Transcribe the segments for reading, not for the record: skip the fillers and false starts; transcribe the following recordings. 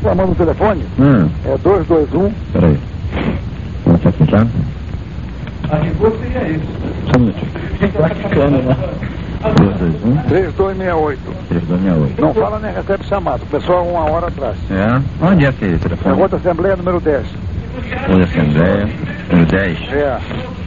reclamando no telefone. É 221. Peraí. Vamos aqui, A rigor seria isso. Só um minutinho. Bacana, né? 221. 3268. 3268. Não fala nem recebe chamado. Começou há 1 hora atrás. É? Onde é esse É telefone? Rua da Assembleia número 10. Rua da Assembleia, número 10. É.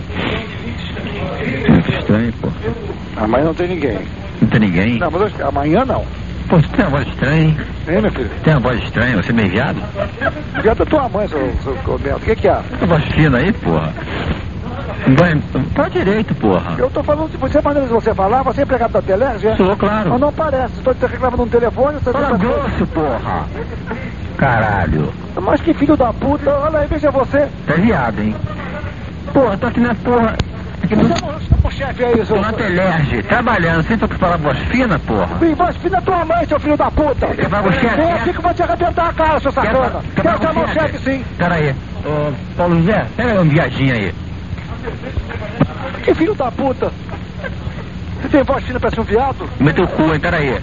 Muito estranho, pô. Amanhã não tem ninguém. Não tem ninguém? Não, mas amanhã não. Pô, você tem uma voz estranha, hein? Hein, meu filho? Tem uma voz estranha, você é meio viado? Viado da tua mãe, seu Bento. O que há? Tem voz fina aí, porra. Vai pra direito, porra. Eu tô falando, se você maneira de você falar, você é empregado da Telerge, é? Sou, claro. Mas não parece. Estou te reclamando no telefone, você Fala grosso, porra. Caralho. Mas que filho da puta, olha aí, veja você. Tá viado, hein? Porra, tô aqui na porra. Aqui no... O chefe é isso. Tô na Telerge, trabalhando, sem pra falar voz fina, porra. Sim, voz fina tua mãe, seu filho da puta. Quer falar com o chefe? Vem aqui que eu vou te arrebentar a cara, seu sacana. Quero chamar o chefe, sim. Pera aí. Ô, Paulo José, pega um viadinho aí. Que filho da puta. Você tem voz fina, parece um viado? Meteu o cu, hein? Pera aí.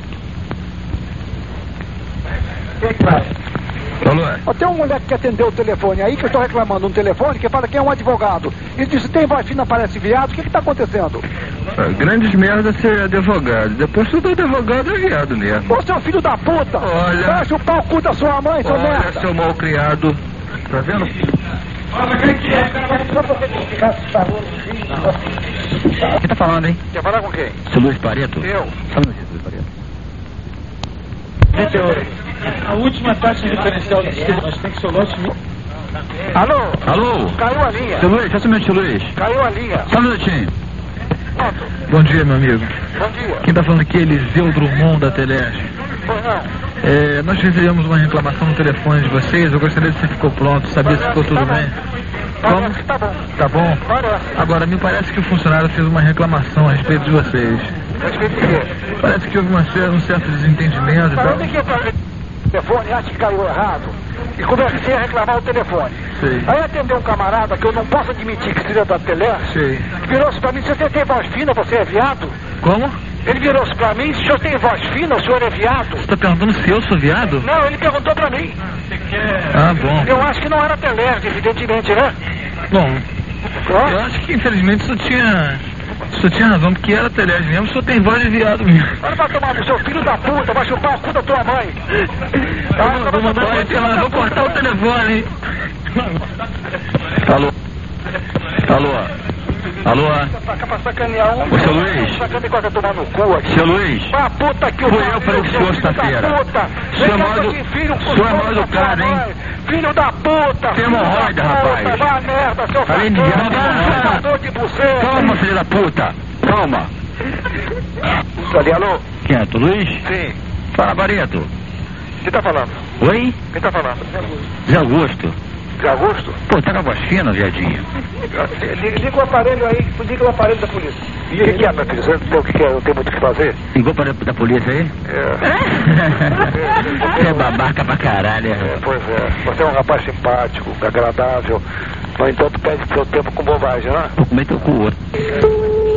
Alô? Tem um moleque que atendeu o telefone aí, que eu estou reclamando no telefone, que fala que é um advogado. Ele disse, tem voz fina, parece viado, o que está acontecendo? Grandes merda ser advogado. Depois todo advogado é viado mesmo. Ô, seu filho da puta! Olha. Vai chupar o cu da sua mãe, seu merda! Olha, seu mal criado. Tá vendo? Quem tá falando, hein? Quer falar com quem? Seu Luiz Pareto? Eu. Só um minutinho, Luiz Pareto. 28. A última taxa referencial do sistema, mas tem que ser o lote. Alô? Alô? Caiu a linha. Seu Luiz, só um minutinho, Luiz. Caiu a linha. Só um minutinho. Pronto. Bom dia, meu amigo. Bom dia. Quem tá falando aqui é Eliseu Drummond da Telerge. Pois não. Nós recebemos uma reclamação no telefone de vocês. Eu gostaria de se ficou pronto, saber se ficou tudo bem. Parece que tá bom. Tá bom? Parece. Agora, me parece que o funcionário fez uma reclamação a respeito de vocês. Respeito o quê? Parece que houve um certo desentendimento e Mas tal. eu liguei para o telefone, acho que caiu errado. E comecei a reclamar o telefone. Sei. Aí atendeu um camarada que eu não posso admitir que seja da Telerge. Sei. Virou-se pra mim, se você tem voz fina, você é viado? Como? Ele virou-se pra mim, se o senhor tem voz fina, o senhor é viado? Você tá perguntando se eu sou viado? Não, ele perguntou pra mim. Ah, bom. Eu acho que não era Telerge, evidentemente, né? Bom, Ó, eu acho que infelizmente isso tinha razão, porque era Telerge mesmo, só tem voz de viado mesmo. Agora vai tomar no seu filho da puta, vai chupar o cu da tua mãe. Vou mandar vou cortar o telefone, hein? Alô? Alô? Alô? Pra sacanear um. Ô, seu Luiz. Sacanear quase tomar no cu aqui. Seu Luiz, Ah, puta que o fui eu falei com o senhor sexta-feira. O Senhor é mal educado, hein? Filho da puta! Tem hemorroida, rapaz. Vai merda, seu Além de safador de buceta! Toma, filho da puta! Toma! Ali, alô? Quem é? Tu, Luiz? Sim. Fala, Barreto. Quem tá falando? Oi? Quem tá falando? Zé Augusto. De Augusto? Pô, tá com a voz fina, viadinho. Liga o aparelho aí, liga o aparelho da polícia. O que é, meu filho? Você não tem o que é? Não tem muito o que fazer? Ligou para da polícia aí? Você é babaca pra caralho. Pois é. Você é um rapaz simpático, agradável. No entanto, perde seu tempo com bobagem, né? Vou comer teu cu.